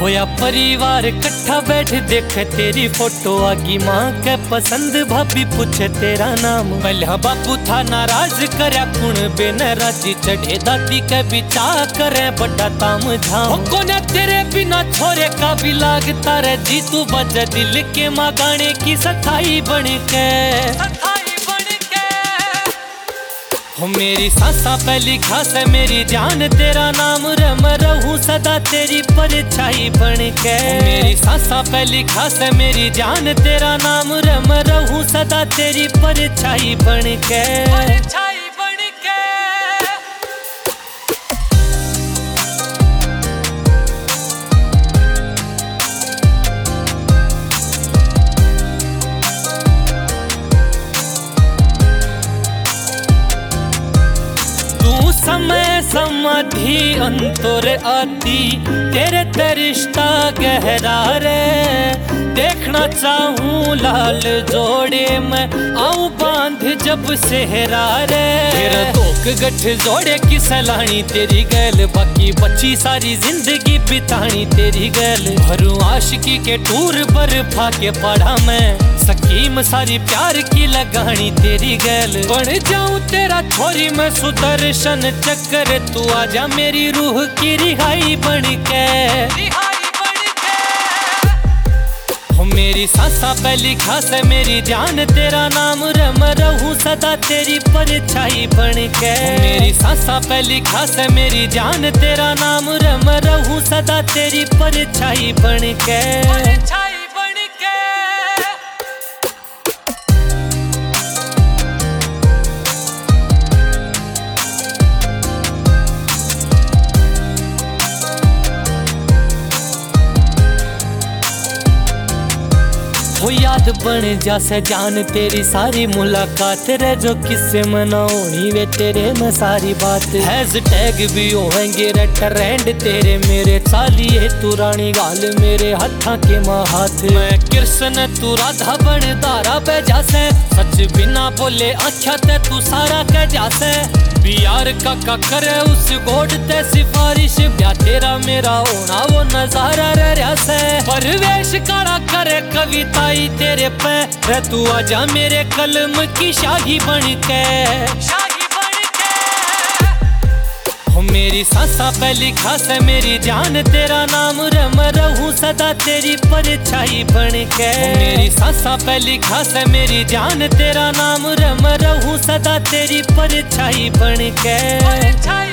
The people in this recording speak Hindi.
होया परिवार कट्ठा बैठ देख तेरी फोटो आगी माँ के पसंद भाभी पूछे तेरा नाम। पहला बापू था नाराज करया कुण बिन राजी चढ़े दादी के बिचा करे बड़ा ताम झाम। कोने तेरे बिना छोरे का भी लागता रे जी तू बज दिल के माँ गाने की सथाई बन के हो मेरी सासा पहली खास है मेरी जान तेरा नाम रम रहूं सदा तेरी परछाई बन के। मेरी सासा पहली खास है मेरी जान तेरा नाम रम रहूं सदा तेरी परछाई बन के। समय समाधि अंतुर आती तेरे ते रिश्ता गहरा रे। देखना चाहूं लाल जोड़े में आऊं बांध जब सेहरा रे। तेरा धोख गठ जोड़े की सलानी तेरी गैल बाकी बची सारी जिंदगी बितानी तेरी गैल। भरूं आशिकी के टूर बर्फा के पड़ा मैं सकीम सारी प्यार की लगानी तेरी गैल। बन जाऊं तेरा छोरी मैं सुदर्शन चक्कर तू आजा मेरी रूह की रिहाई बन के। हो मेरी सासा पहली खास है मेरी जान तेरा नाम रम रहूं सदा तेरी परछाई बन के। मेरी सासा पहली खास है मेरी जान तेरा नाम रम रहूं सदा तेरी परछाई बन के। वो याद बन जासे जान तेरी सारी मुलाकात रे जो किससे मनाओनी वे तेरे में सारी बात। हैशटैग भी होंगे रे ट्रेंड तेरे मेरे चालिए तू रानी गाल मेरे हथा के हाथ। मैं कृष्ण तू राधा बन दारा पे जासे सच बिना बोले अच्छा ते तू सारा कह जासे। बियार का करे उस गोड ते सिफारिश ब्याह तेरा मेरा होना वो नजारा रह से। परवेश काड़ा करे कविताई तेरे पे रे तू आजा मेरे कलम की शाही बन के। हो मेरी सासा पहली खास है मेरी जान तेरा नाम रम रहूं सदा तेरी परछाई बन के। मेरी सासा पहली खास है मेरी जान तेरा नाम रम रहूं सदा तेरी परछाई बन के।